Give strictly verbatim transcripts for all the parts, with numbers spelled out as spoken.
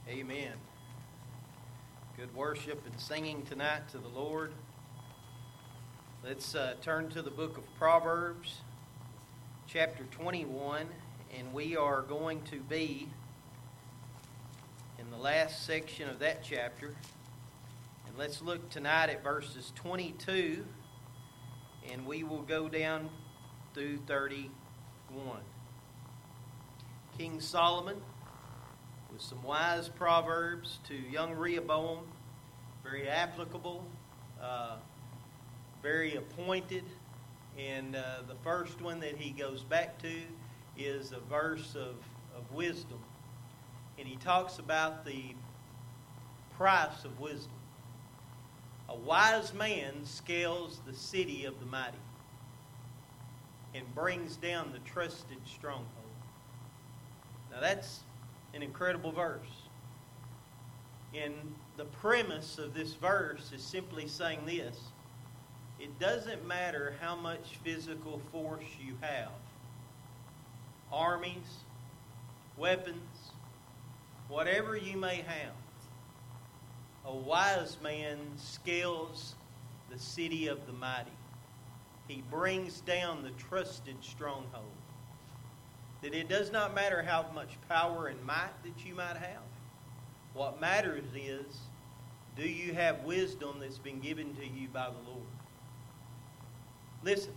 Amen. Good worship and singing tonight to the Lord. Let's uh, turn to the book of Proverbs, chapter twenty-one, and we are going to be in the last section of that chapter. And let's look tonight at verses twenty-two, and we will go down through thirty-one. King Solomon, with some wise proverbs to young Rehoboam, very applicable, uh, very appointed. And uh, the first one that he goes back to is a verse of, of wisdom. And he talks about the price of wisdom. A wise man scales the city of the mighty and brings down the trusted stronghold. Now that's an incredible verse. And the premise of this verse is simply saying this: it doesn't matter how much physical force you have, armies, weapons, whatever you may have, a wise man scales the city of the mighty. He brings down the trusted stronghold. That it does not matter how much power and might that you might have. What matters is, do you have wisdom that's been given to you by the Lord? Listen,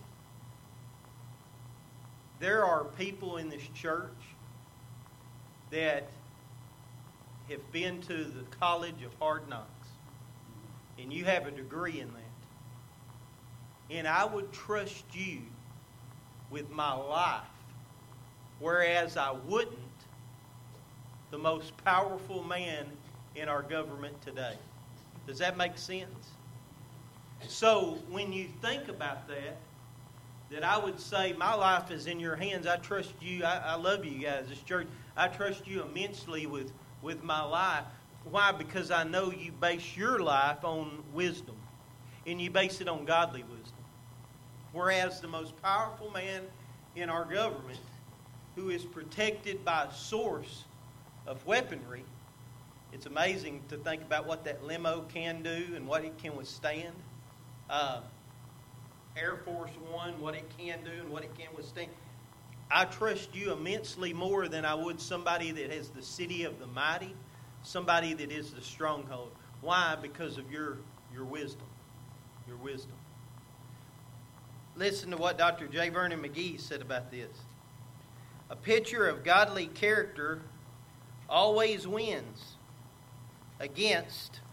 there are people in this church that have been to the College of Hard Knocks, and you have a degree in that. And I would trust you with my life, whereas I wouldn't the most powerful man in our government today. Does that make sense? So when you think about that, that I would say my life is in your hands. I trust you. I, I love you guys, this church. I trust you immensely with, with my life. Why? Because I know you base your life on wisdom. And you base it on godly wisdom. Whereas the most powerful man in our government, who is protected by a source of weaponry. It's amazing to think about what that limo can do and what it can withstand. Uh, Air Force One, what it can do and what it can withstand. I trust you immensely more than I would somebody that has the city of the mighty, somebody that is the stronghold. Why? Because of your, your wisdom. Your wisdom. Listen to what Doctor J. Vernon McGee said about this. A picture of godly character always wins against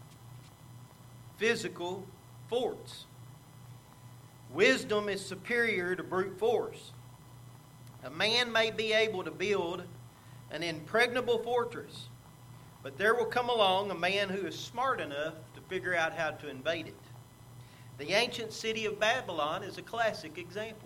physical force. Wisdom is superior to brute force. A man may be able to build an impregnable fortress, but there will come along a man who is smart enough to figure out how to invade it. The ancient city of Babylon is a classic example.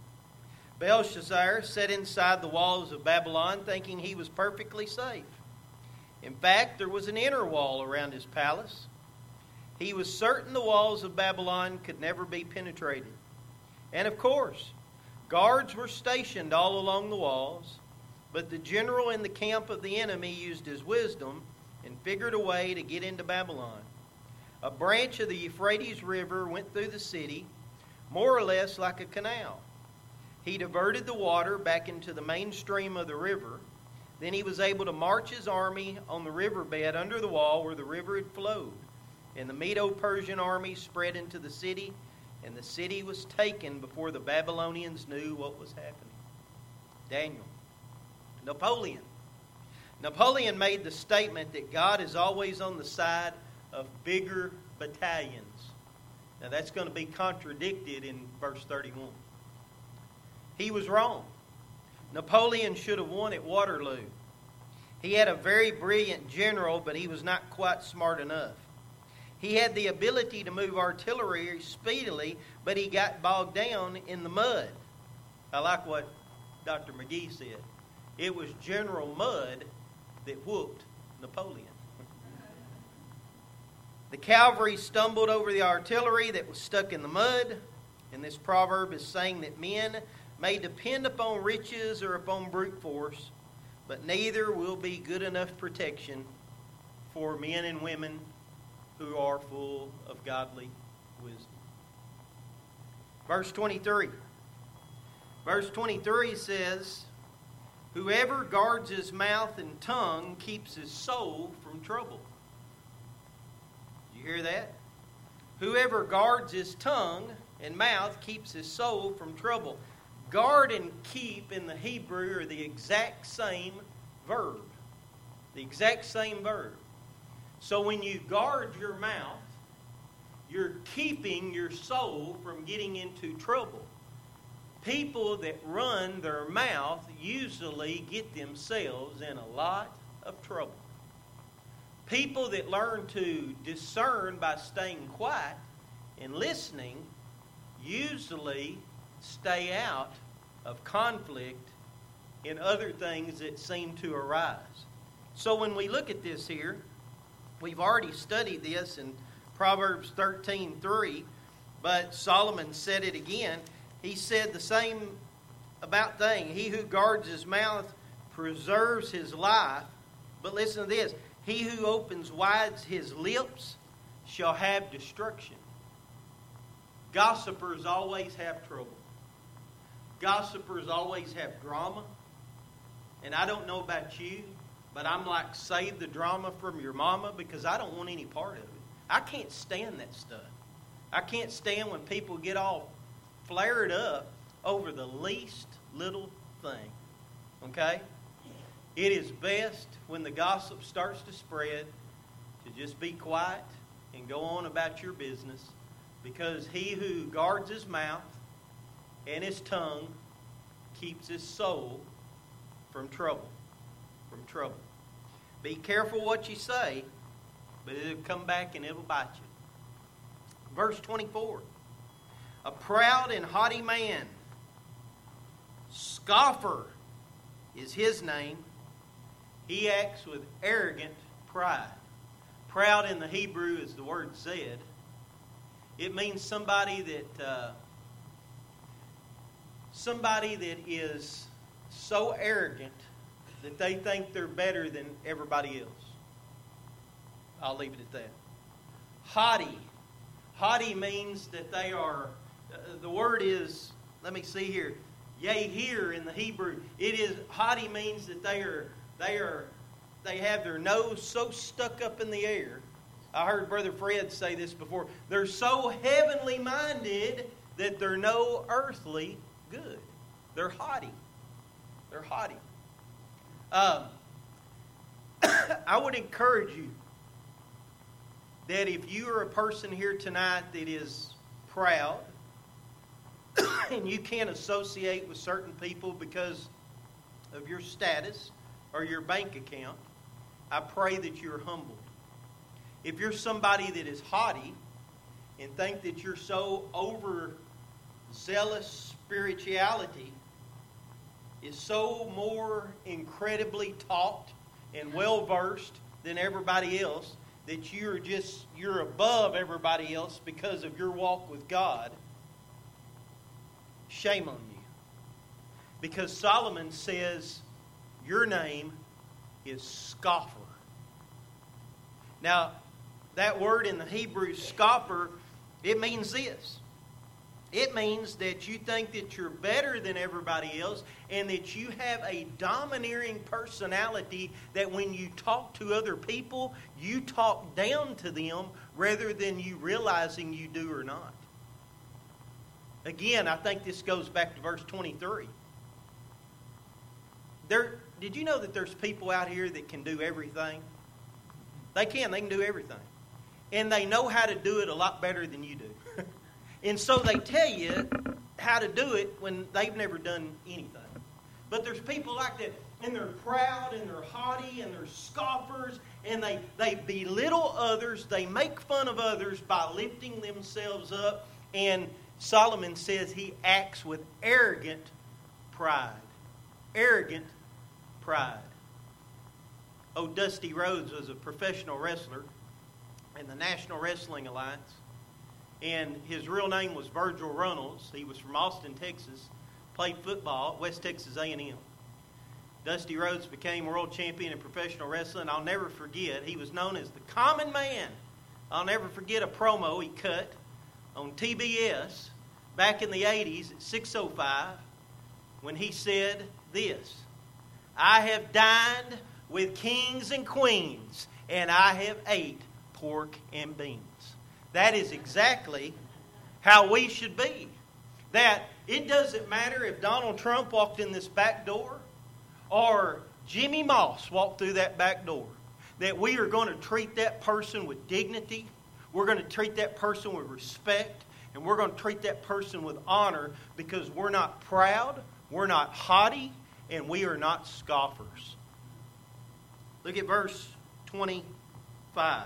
Belshazzar sat inside the walls of Babylon thinking he was perfectly safe. In fact, there was an inner wall around his palace. He was certain the walls of Babylon could never be penetrated. And of course, guards were stationed all along the walls, but the general in the camp of the enemy used his wisdom and figured a way to get into Babylon. A branch of the Euphrates River went through the city, more or less like a canal. He diverted the water back into the main stream of the river. Then he was able to march his army on the riverbed under the wall where the river had flowed. And the Medo-Persian army spread into the city, and the city was taken before the Babylonians knew what was happening. Daniel. Napoleon. Napoleon made the statement that God is always on the side of bigger battalions. Now that's going to be contradicted in verse thirty-one. He was wrong. Napoleon should have won at Waterloo. He had a very brilliant general, but he was not quite smart enough. He had the ability to move artillery speedily, but he got bogged down in the mud. I like what Doctor McGee said. It was General Mud that whooped Napoleon. The cavalry stumbled over the artillery that was stuck in the mud, and this proverb is saying that men may depend upon riches or upon brute force, but neither will be good enough protection for men and women who are full of godly wisdom. Verse twenty-three. Verse twenty-three says, whoever guards his mouth and tongue keeps his soul from trouble. You hear that? Whoever guards his tongue and mouth keeps his soul from trouble. Guard and keep in the Hebrew are the exact same verb. The exact same verb. So when you guard your mouth, you're keeping your soul from getting into trouble. People that run their mouth usually get themselves in a lot of trouble. People that learn to discern by staying quiet and listening usually stay out of conflict and other things that seem to arise. So when we look at this here, we've already studied this in Proverbs thirteen three, but Solomon said it again. He said the same about thing. He who guards his mouth preserves his life. But listen to this. He who opens wide his lips shall have destruction. Gossipers always have trouble. Gossipers always have drama. And I don't know about you, but I'm like, save the drama from your mama, because I don't want any part of it. I can't stand that stuff. I can't stand when people get all flared up over the least little thing. Okay? It is best when the gossip starts to spread to just be quiet and go on about your business, because he who guards his mouth and his tongue keeps his soul from trouble. From trouble. Be careful what you say, but it'll come back and it'll bite you. Verse twenty-four. A proud and haughty man, scoffer is his name. He acts with arrogant pride. Proud in the Hebrew is the word zed. It means somebody that uh, somebody that is so arrogant that they think they're better than everybody else. I'll leave it at that. Haughty. Haughty means that they are, uh, the word is, let me see here, yea, here in the Hebrew. It is, haughty means that they are, they are, they have their nose so stuck up in the air. I heard Brother Fred say this before. They're so heavenly minded that they're no earthly good. They're haughty. They're haughty. Um, I would encourage you that if you are a person here tonight that is proud and you can't associate with certain people because of your status or your bank account, I pray that you're humbled. If you're somebody that is haughty and think that you're so overzealous, spirituality is so more incredibly taught and well-versed than everybody else, that you're just, you're above everybody else because of your walk with God, shame on you. Because Solomon says your name is scoffer. Now, that word in the Hebrew, scoffer, it means this. It means that you think that you're better than everybody else and that you have a domineering personality that when you talk to other people, you talk down to them rather than you realizing you do or not. Again, I think this goes back to verse twenty-three. There, did you know that there's people out here that can do everything? They can. They can do everything. And they know how to do it a lot better than you do. And so they tell you how to do it when they've never done anything. But there's people like that, and they're proud, and they're haughty, and they're scoffers, and they, they belittle others. They make fun of others by lifting themselves up. And Solomon says he acts with arrogant pride. Arrogant pride. Oh, Dusty Rhodes was a professional wrestler in the National Wrestling Alliance. And his real name was Virgil Runnels. He was from Austin, Texas. Played football at West Texas A and M. Dusty Rhodes became world champion in professional wrestling. I'll never forget, he was known as the Common Man. I'll never forget a promo he cut on T B S back in the eighties at six oh five when he said this: "I have dined with kings and queens, and I have ate pork and beans." That is exactly how we should be. That it doesn't matter if Donald Trump walked in this back door or Jimmy Moss walked through that back door. That we are going to treat that person with dignity. We're going to treat that person with respect. And we're going to treat that person with honor, because we're not proud, we're not haughty, and we are not scoffers. Look at verse twenty-five.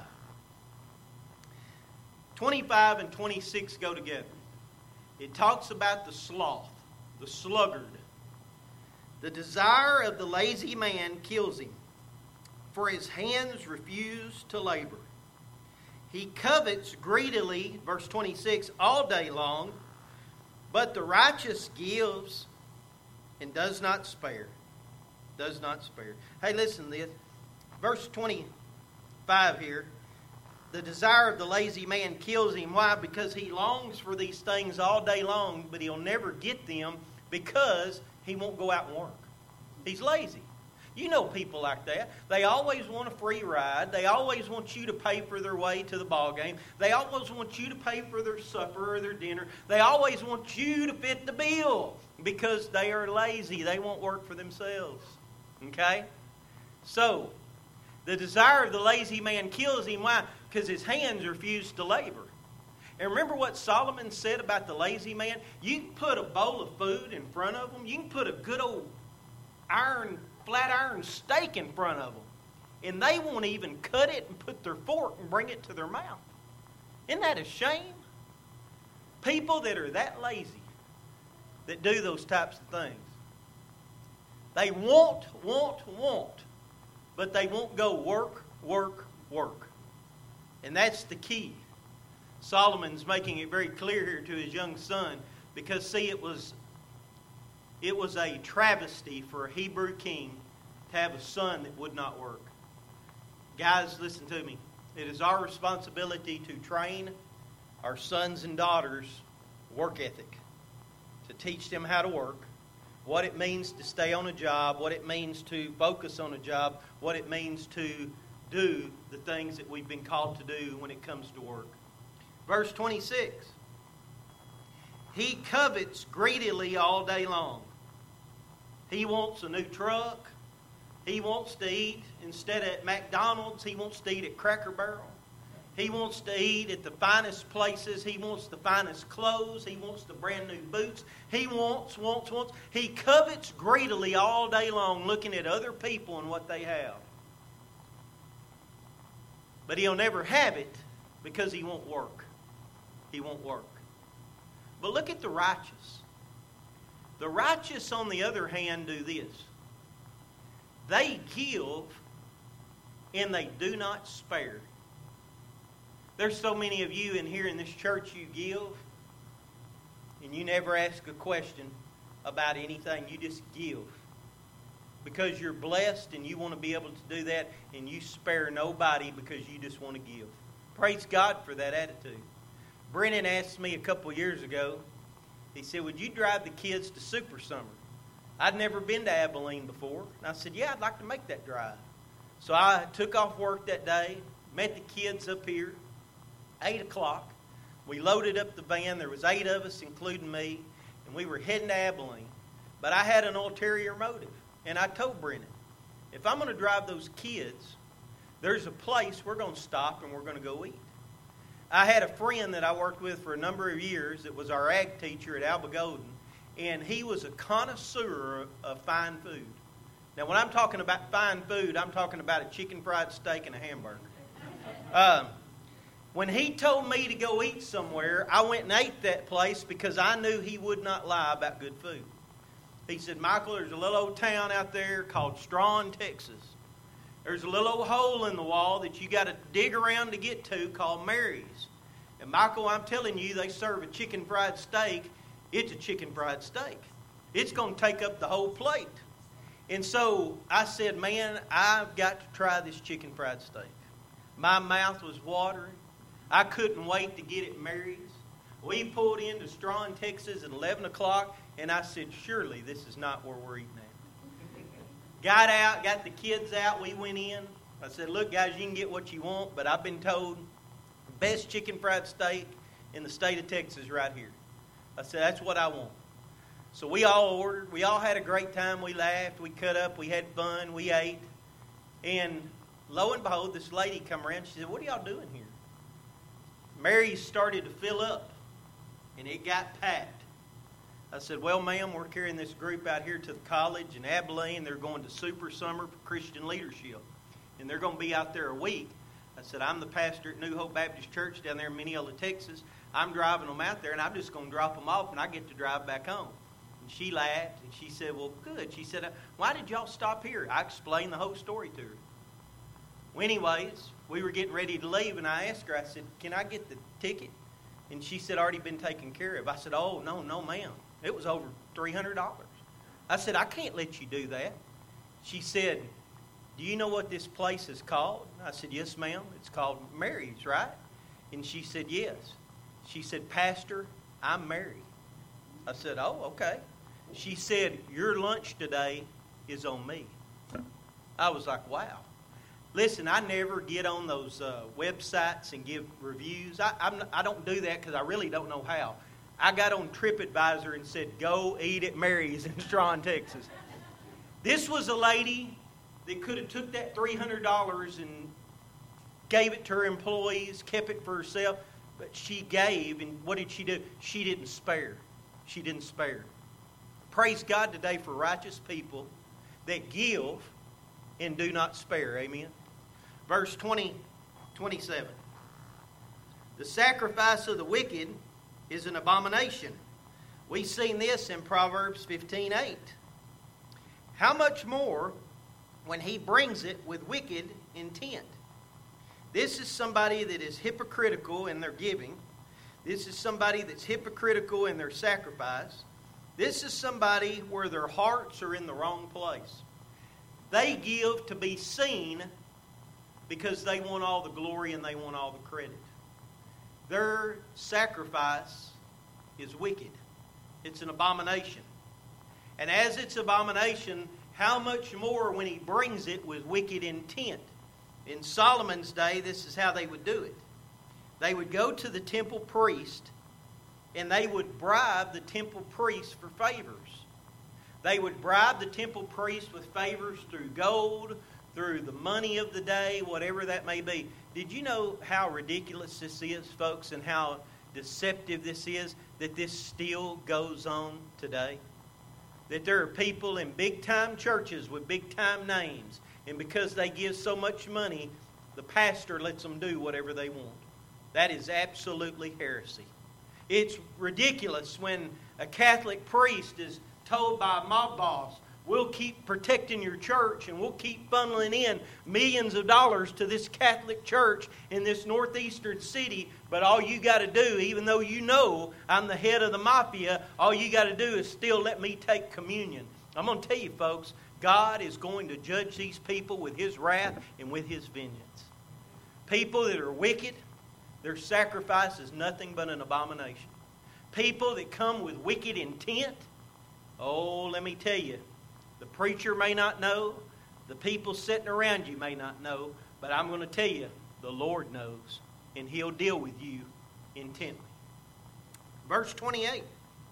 twenty-five and twenty-six go together. It talks about the sloth, the sluggard. "The desire of the lazy man kills him, for his hands refuse to labor. He covets greedily," verse twenty-six, "all day long, but the righteous gives and does not spare." Does not spare. Hey, listen to this. Verse twenty-five here. "The desire of the lazy man kills him." Why? Because he longs for these things all day long, but he'll never get them because he won't go out and work. He's lazy. You know people like that. They always want a free ride. They always want you to pay for their way to the ball game. They always want you to pay for their supper or their dinner. They always want you to fit the bill because they are lazy. They won't work for themselves. Okay? So, the desire of the lazy man kills him. Why? Because his hands refuse to labor. And remember what Solomon said about the lazy man? You can put a bowl of food in front of them. You can put a good old iron flat iron steak in front of them, and they won't even cut it and put their fork and bring it to their mouth. Isn't that a shame? People that are that lazy, that do those types of things. They want, want, want, but they won't go work, work, work. And that's the key. Solomon's making it very clear here to his young son, because see, it was It was a travesty for a Hebrew king to have a son that would not work. Guys, listen to me. It is our responsibility to train our sons and daughters work ethic, to teach them how to work, what it means to stay on a job, what it means to focus on a job, what it means to do the things that we've been called to do when it comes to work. Verse twenty-six. "He covets greedily all day long." He wants a new truck. He wants to eat, instead of at McDonald's, he wants to eat at Cracker Barrel. He wants to eat at the finest places. He wants the finest clothes. He wants the brand new boots. He wants, wants, wants. He covets greedily all day long, looking at other people and what they have. But he'll never have it because he won't work. He won't work. But look at the righteous. The righteous, on the other hand, do this. They give and they do not spare. There's so many of you in here in this church, you give and you never ask a question about anything. You just give. Because you're blessed and you want to be able to do that, and you spare nobody because you just want to give. Praise God for that attitude. Brennan asked me a couple years ago, he said, "Would you drive the kids to Super Summer?" I'd never been to Abilene before. And I said, "Yeah, I'd like to make that drive." So I took off work that day, met the kids up here, eight o'clock. We loaded up the van. There was eight of us, including me, and we were heading to Abilene. But I had an ulterior motive. And I told Brennan, if I'm going to drive those kids, there's a place we're going to stop and we're going to go eat. I had a friend that I worked with for a number of years that was our ag teacher at Alba Golden, and he was a connoisseur of fine food. Now, when I'm talking about fine food, I'm talking about a chicken fried steak and a hamburger. Um, when he told me to go eat somewhere, I went and ate that place because I knew he would not lie about good food. He said, "Michael, there's a little old town out there called Strawn, Texas. There's a little old hole in the wall that you got to dig around to get to called Mary's. And Michael, I'm telling you, they serve a chicken fried steak. It's a chicken fried steak. It's going to take up the whole plate. And so I said, man, I've got to try this chicken fried steak. My mouth was watering. I couldn't wait to get it Mary's. We pulled into Strawn, Texas at eleven o'clock, and I said, surely this is not where we're eating at. Got out, got the kids out, we went in. I said, look, guys, you can get what you want, but I've been told the best chicken fried steak in the state of Texas right here. I said, that's what I want. So we all ordered. We all had a great time. We laughed. We cut up. We had fun. We ate. And lo and behold, this lady come around. She said, what are y'all doing here? Mary's started to fill up, and it got packed. I said, well, ma'am, we're carrying this group out here to the college in Abilene. They're going to Super Summer for Christian Leadership, and they're going to be out there a week. I said, I'm the pastor at New Hope Baptist Church down there in Mineola, Texas. I'm driving them out there, and I'm just going to drop them off, and I get to drive back home. And she laughed, and she said, well, good. She said, why did y'all stop here? I explained the whole story to her. Well, anyways, we were getting ready to leave, and I asked her, I said, can I get the ticket? And she said, already been taken care of. I said, oh, no, no, ma'am. It was over three hundred dollars. I said, I can't let you do that. She said, do you know what this place is called? I said, yes, ma'am. It's called Mary's, right? And she said, yes. She said, Pastor, I'm Mary. I said, oh, okay. She said, your lunch today is on me. I was like, wow. Listen, I never get on those uh, websites and give reviews. I, I'm, I don't do that because I really don't know how. I got on TripAdvisor and said, go eat at Mary's in Strawn, Texas. This was a lady that could have took that three hundred dollars and gave it to her employees, kept it for herself, but she gave, and what did she do? She didn't spare. She didn't spare. Praise God today for righteous people that give and do not spare. Amen. Verse twenty, twenty-seven. The sacrifice of the wicked is an abomination. We've seen this in Proverbs fifteen eight. How much more when he brings it with wicked intent? This is somebody that is hypocritical in their giving. This is somebody that's hypocritical in their sacrifice. This is somebody where their hearts are in the wrong place. They give to be seen because they want all the glory and they want all the credit. Their sacrifice is wicked. It's an abomination. And as it's abomination, how much more when he brings it with wicked intent? In Solomon's day, this is how they would do it. They would go to the temple priest and they would bribe the temple priest for favors. They would bribe the temple priest with favors through gold, through the money of the day, whatever that may be. Did you know how ridiculous this is, folks, and how deceptive this is, that this still goes on today? That there are people in big-time churches with big-time names, and because they give so much money, the pastor lets them do whatever they want. That is absolutely heresy. It's ridiculous when a Catholic priest is told by a mob boss, we'll keep protecting your church and we'll keep funneling in millions of dollars to this Catholic church in this northeastern city, but all you got to do, even though you know I'm the head of the mafia, all you got to do is still let me take communion. I'm going to tell you, folks, God is going to judge these people with His wrath and with His vengeance. People that are wicked, their sacrifice is nothing but an abomination. People that come with wicked intent, oh, let me tell you, the preacher may not know, the people sitting around you may not know, but I'm going to tell you, the Lord knows, and He'll deal with you intently. Verse twenty-eight,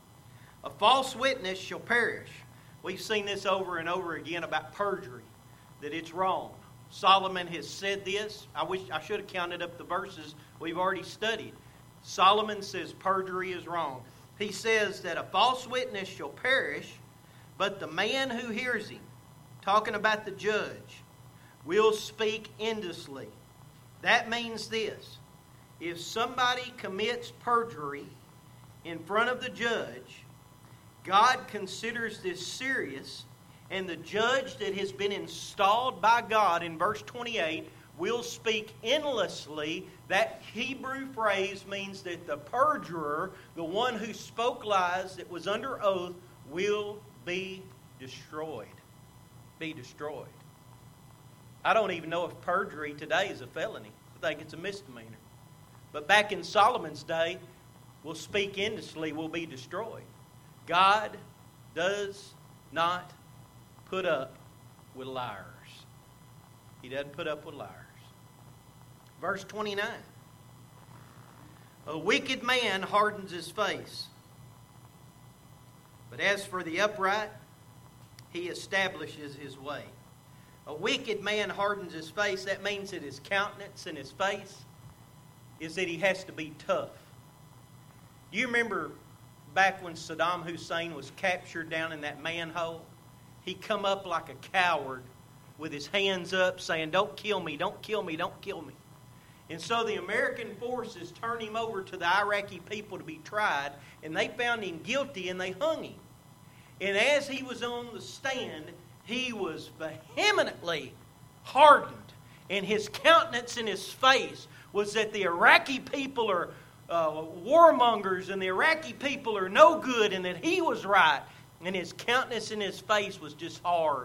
a false witness shall perish. We've seen this over and over again about perjury, that it's wrong. Solomon has said this. I wish I should have counted up the verses we've already studied. Solomon says perjury is wrong. He says that a false witness shall perish, but the man who hears him, talking about the judge, will speak endlessly. That means this. If somebody commits perjury in front of the judge, God considers this serious, and the judge that has been installed by God in verse twenty-eight will speak endlessly. That Hebrew phrase means that the perjurer, the one who spoke lies that was under oath, will be destroyed. be destroyed. I don't even know if perjury today is a felony. I think it's a misdemeanor. But back in Solomon's day, will speak indecently will be destroyed. God does not put up with liars. He doesn't put up with liars. Verse twenty-nine. A wicked man hardens his face, but as for the upright, he establishes his way. A wicked man hardens his face. That means that his countenance and his face is that he has to be tough. You remember back when Saddam Hussein was captured down in that manhole? He come up like a coward with his hands up saying, "Don't kill me, don't kill me, don't kill me." And so the American forces turned him over to the Iraqi people to be tried, and they found him guilty and they hung him. And as he was on the stand, he was vehemently hardened. And his countenance and his face was that the Iraqi people are uh, warmongers and the Iraqi people are no good and that he was right. And his countenance and his face was just hard.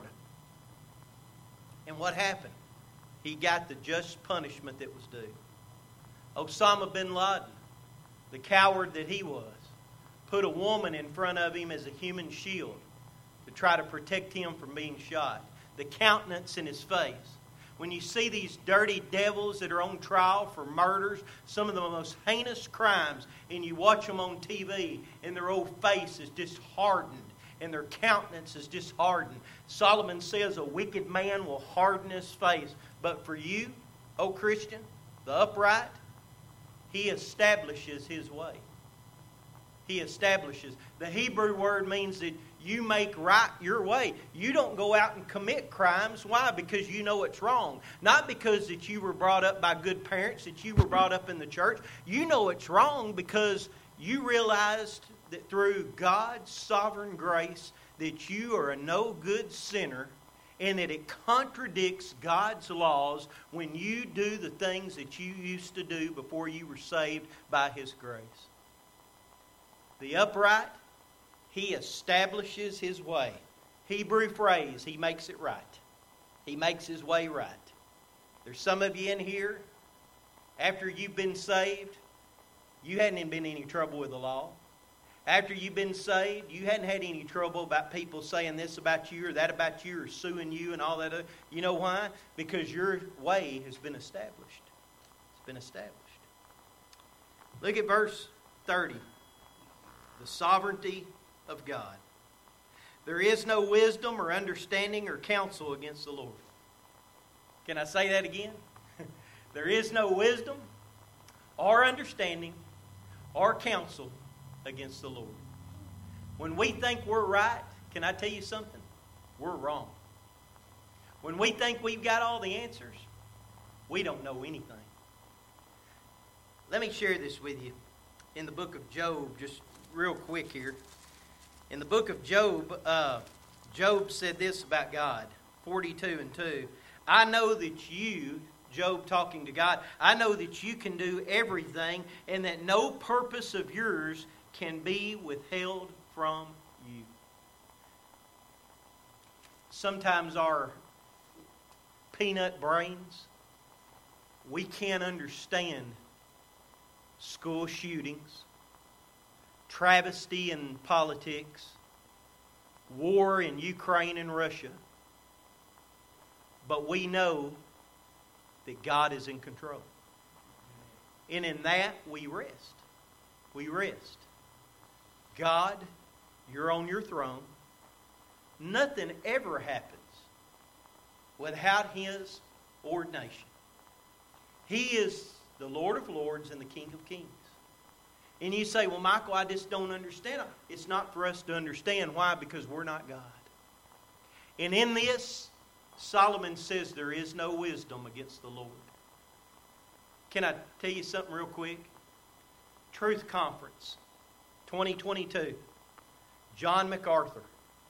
And what happened? He got the just punishment that was due. Osama bin Laden, the coward that he was, put a woman in front of him as a human shield to try to protect him from being shot. The countenance in his face. When you see these dirty devils that are on trial for murders, some of the most heinous crimes, and you watch them on T V, and their old face is just hardened, and their countenance is just hardened. Solomon says a wicked man will harden his face. But for you, O Christian, the upright, he establishes his way. He establishes. The Hebrew word means that you make right your way. You don't go out and commit crimes. Why? Because you know it's wrong. Not because that you were brought up by good parents, that you were brought up in the church. You know it's wrong because you realized that through God's sovereign grace that you are a no good sinner and that it contradicts God's laws when you do the things that you used to do before you were saved by His grace. The upright, he establishes his way. Hebrew phrase, he makes it right. He makes his way right. There's some of you in here, after you've been saved, you hadn't been in any trouble with the law. After you've been saved, you hadn't had any trouble about people saying this about you or that about you or suing you and all that other. You know why? Because your way has been established. It's been established. Look at verse thirty. The sovereignty of God. There is no wisdom or understanding or counsel against the Lord. Can I say that again? There is no wisdom or understanding or counsel against the Lord. When we think we're right, can I tell you something? We're wrong. When we think we've got all the answers, we don't know anything. Let me share this with you. In the book of Job, just real quick here. In the book of Job, uh, Job said this about God, forty-two and two. I know that you, Job talking to God, I know that you can do everything and that no purpose of yours can be withheld from you. Sometimes our peanut brains, we can't understand school shootings, travesty in politics, war in Ukraine and Russia. But we know that God is in control. And in that we rest. We rest. God, you're on your throne. Nothing ever happens without His ordination. He is the Lord of Lords and the King of Kings. And you say, well, Michael, I just don't understand. It's not for us to understand. Why? Because we're not God. And in this, Solomon says there is no wisdom against the Lord. Can I tell you something real quick? Truth Conference, twenty twenty-two. John MacArthur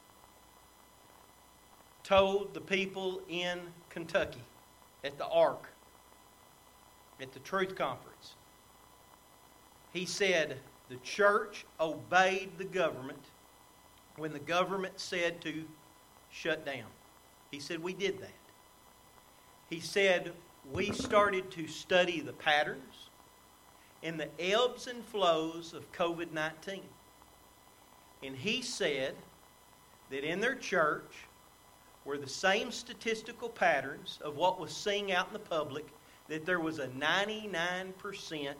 told the people in Kentucky at the Ark, at the Truth Conference, he said the church obeyed the government when the government said to shut down. He said, we did that. He said, we started to study the patterns and the ebbs and flows of covid nineteen. And he said that in their church were the same statistical patterns of what was seen out in the public, that there was a ninety-nine percent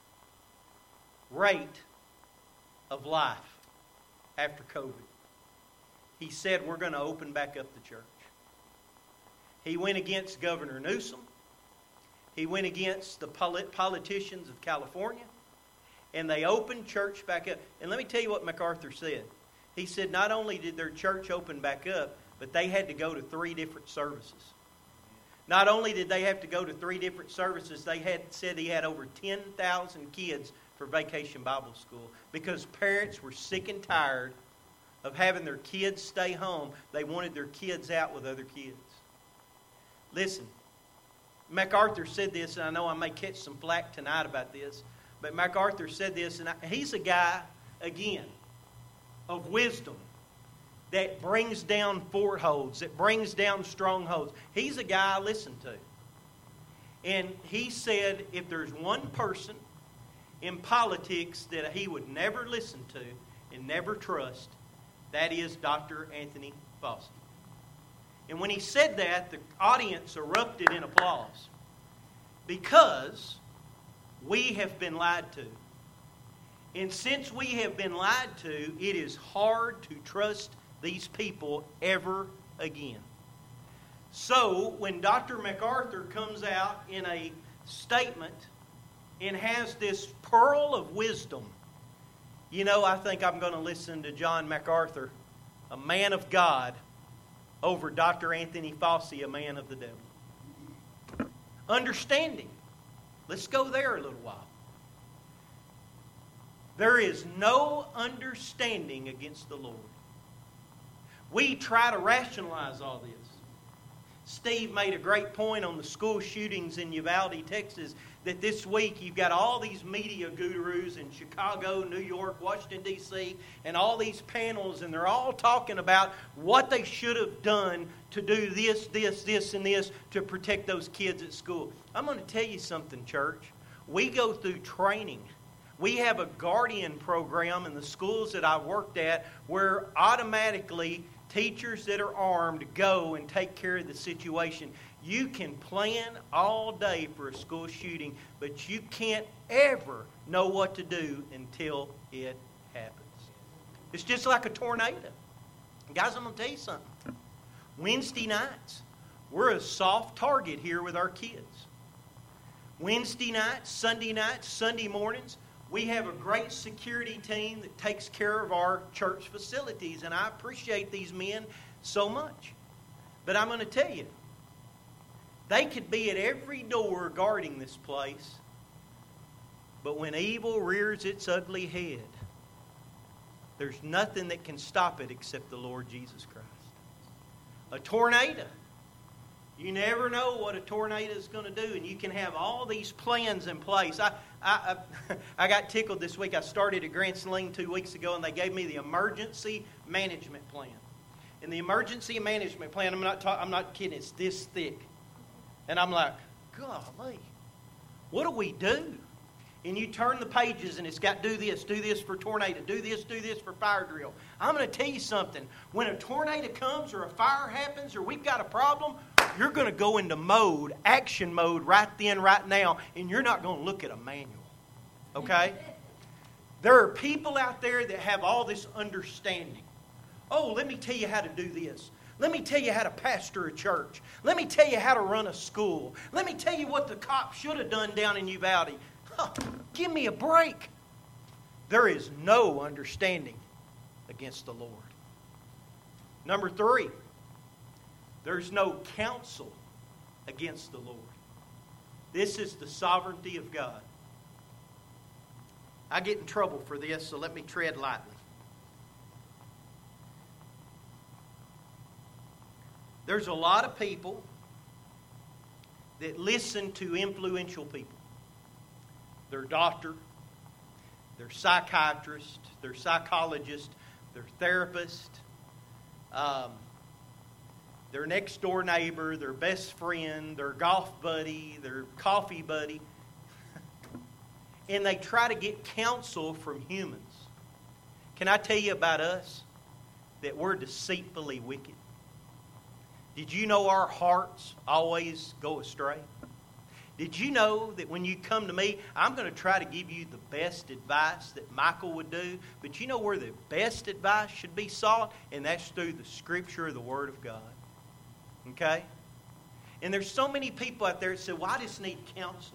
rate of life after COVID. He said, we're going to open back up the church. He went against Governor Newsom. He went against the polit- politicians of California. And they opened church back up. And let me tell you what MacArthur said. He said not only did their church open back up, but they had to go to three different services. Not only did they have to go to three different services, they had said he had over ten thousand kids for Vacation Bible School because parents were sick and tired of having their kids stay home. They wanted their kids out with other kids. Listen, MacArthur said this, and I know I may catch some flack tonight about this, but MacArthur said this, and I, he's a guy, again, of wisdom that brings down footholds, that brings down strongholds. He's a guy I listen to. And he said if there's one person in politics that he would never listen to and never trust, that is Doctor Anthony Fauci. And when he said that, the audience erupted in applause because we have been lied to. And since we have been lied to, it is hard to trust these people ever again. So, when Doctor MacArthur comes out in a statement and has this pearl of wisdom, you know, I think I'm going to listen to John MacArthur, a man of God, over Doctor Anthony Fauci, a man of the devil. Understanding. Let's go there a little while. There is no understanding against the Lord. We try to rationalize all this. Steve made a great point on the school shootings in Uvalde, Texas, that this week you've got all these media gurus in Chicago, New York, Washington, D C, and all these panels, and they're all talking about what they should have done to do this, this, this, and this to protect those kids at school. I'm going to tell you something, church. We go through training. We have a guardian program in the schools that I worked at where automatically teachers that are armed go and take care of the situation. You can plan all day for a school shooting, but you can't ever know what to do until it happens. It's just like a tornado. Guys, I'm going to tell you something. Wednesday nights, we're a soft target here with our kids. Wednesday nights, Sunday nights, Sunday mornings, we have a great security team that takes care of our church facilities, and I appreciate these men so much. But I'm going to tell you, they could be at every door guarding this place, but when evil rears its ugly head, there's nothing that can stop it except the Lord Jesus Christ. A tornado. You never know what a tornado is going to do, and you can have all these plans in place. I, I, I, I got tickled this week. I started at Grand Saline two weeks ago, and they gave me the emergency management plan. And the emergency management plan, I'm not, ta- I'm not kidding, it's this thick. And I'm like, golly, what do we do? And you turn the pages and it's got do this, do this for tornado, do this, do this for fire drill. I'm going to tell you something. When a tornado comes or a fire happens or we've got a problem, you're going to go into mode, action mode right then, right now, and you're not going to look at a manual. Okay? There are people out there that have all this understanding. Oh, let me tell you how to do this. Let me tell you how to pastor a church. Let me tell you how to run a school. Let me tell you what the cops should have done down in Uvalde. Huh, give me a break. There is no understanding against the Lord. Number three, there's no counsel against the Lord. This is the sovereignty of God. I get in trouble for this, so let me tread lightly. There's a lot of people that listen to influential people. Their doctor, their psychiatrist, their psychologist, their therapist. Um, their next door neighbor, their best friend, their golf buddy, their coffee buddy. And they try to get counsel from humans. Can I tell you about us? That we're deceitfully wicked. Did you know our hearts always go astray? Did you know that when you come to me, I'm going to try to give you the best advice that Michael would do, but you know where the best advice should be sought? And that's through the Scripture or the Word of God. Okay? And there's so many people out there that say, well, I just need counseling.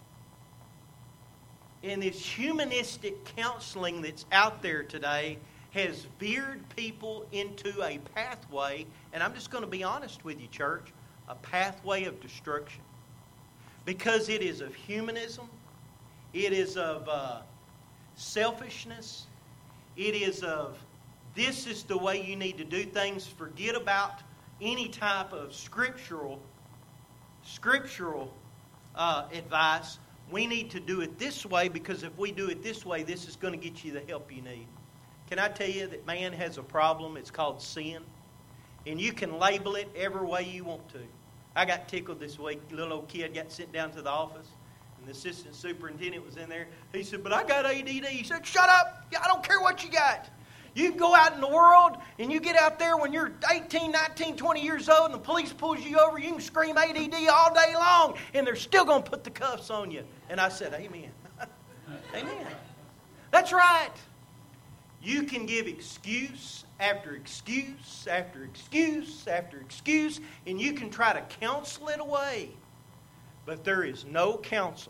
And this humanistic counseling that's out there today has veered people into a pathway, and I'm just going to be honest with you, church, a pathway of destruction. Because it is of humanism, it is of uh, selfishness, it is of this is the way you need to do things. Forget about any type of scriptural, scriptural uh, advice. We need to do it this way because if we do it this way, this is going to get you the help you need. Can I tell you that man has a problem? It's called sin. And you can label it every way you want to. I got tickled this week. A little old kid got sent down to the office, and the assistant superintendent was in there. He said, but I got A D D. He said, shut up. I don't care what you got. You can go out in the world, and you get out there when you're eighteen, nineteen, twenty years old, and the police pulls you over. You can scream A D D all day long, and they're still going to put the cuffs on you. And I said, amen. Amen. That's right. You can give excuse after excuse after excuse after excuse, and you can try to counsel it away. But there is no counsel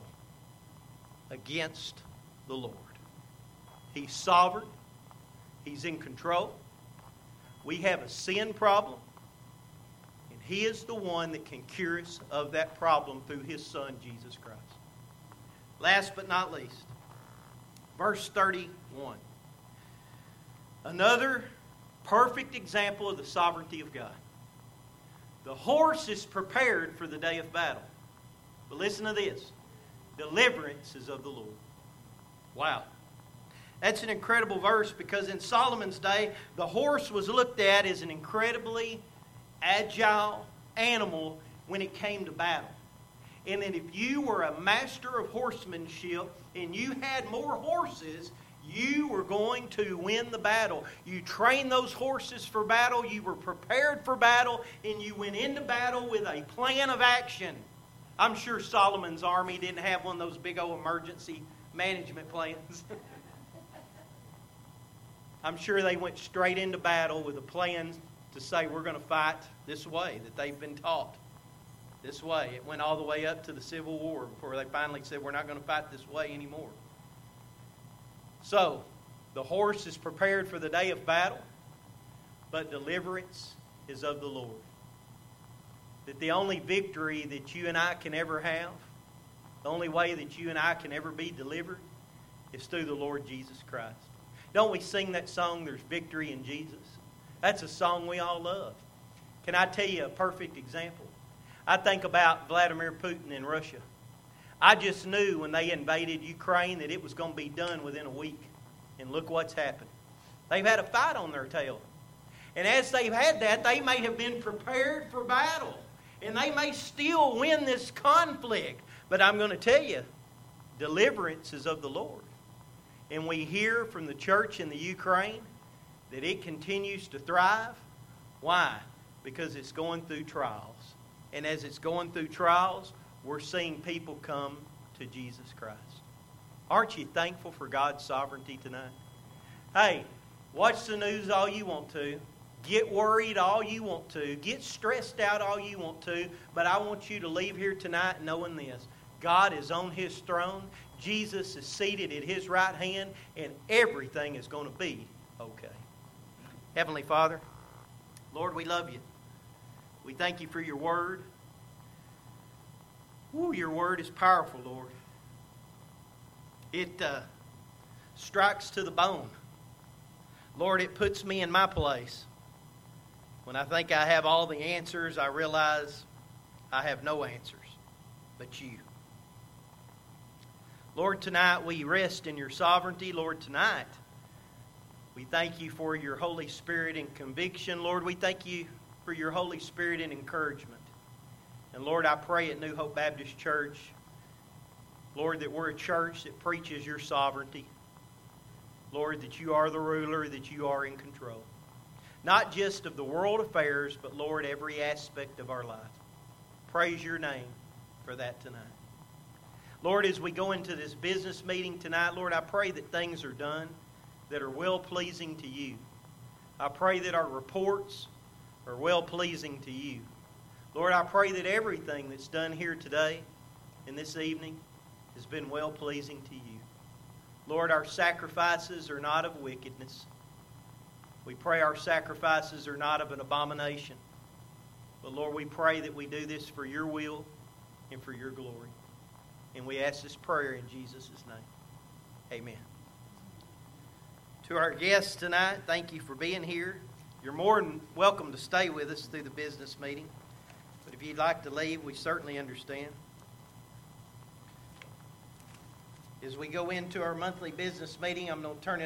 against the Lord. He's sovereign. He's in control. We have a sin problem, and He is the one that can cure us of that problem through His Son, Jesus Christ. Last but not least, verse thirty-one. Another perfect example of the sovereignty of God. The horse is prepared for the day of battle. But listen to this. Deliverance is of the Lord. Wow. That's an incredible verse because in Solomon's day, the horse was looked at as an incredibly agile animal when it came to battle. And that if you were a master of horsemanship and you had more horses, you were going to win the battle. You trained those horses for battle. You were prepared for battle. And you went into battle with a plan of action. I'm sure Solomon's army didn't have one of those big old emergency management plans. I'm sure they went straight into battle with a plan to say we're going to fight this way that they've been taught. This way. It went all the way up to the Civil War before they finally said we're not going to fight this way anymore. So, the horse is prepared for the day of battle, but deliverance is of the Lord. That the only victory that you and I can ever have, the only way that you and I can ever be delivered, is through the Lord Jesus Christ. Don't we sing that song, There's Victory in Jesus? That's a song we all love. Can I tell you a perfect example? I think about Vladimir Putin in Russia. I just knew when they invaded Ukraine that it was going to be done within a week. And look what's happened. They've had a fight on their tail. And as they've had that, they may have been prepared for battle. And they may still win this conflict. But I'm going to tell you, deliverance is of the Lord. And we hear from the church in the Ukraine that it continues to thrive. Why? Because it's going through trials. And as it's going through trials, we're seeing people come to Jesus Christ. Aren't you thankful for God's sovereignty tonight? Hey, watch the news all you want to. Get worried all you want to. Get stressed out all you want to. But I want you to leave here tonight knowing this. God is on His throne. Jesus is seated at His right hand. And everything is going to be okay. Heavenly Father, Lord, we love You. We thank You for Your Word. Ooh, Your Word is powerful, Lord. It uh, strikes to the bone. Lord, it puts me in my place. When I think I have all the answers, I realize I have no answers but You. Lord, tonight we rest in Your sovereignty. Lord, tonight we thank You for Your Holy Spirit and conviction. Lord, we thank You for your Holy Spirit and encouragement. And Lord, I pray at New Hope Baptist Church, Lord, that we're a church that preaches your sovereignty. Lord, that you are the ruler, that you are in control. Not just of the world affairs, but Lord, every aspect of our life. Praise your name for that tonight. Lord, as we go into this business meeting tonight, Lord, I pray that things are done that are well-pleasing to you. I pray that our reports are well-pleasing to you. Lord, I pray that everything that's done here today and this evening has been well-pleasing to you. Lord, our sacrifices are not of wickedness. We pray our sacrifices are not of an abomination. But Lord, we pray that we do this for your will and for your glory. And we ask this prayer in Jesus' name. Amen. To our guests tonight, thank you for being here. You're more than welcome to stay with us through the business meeting. But if you'd like to leave, we certainly understand. As we go into our monthly business meeting, I'm going to turn it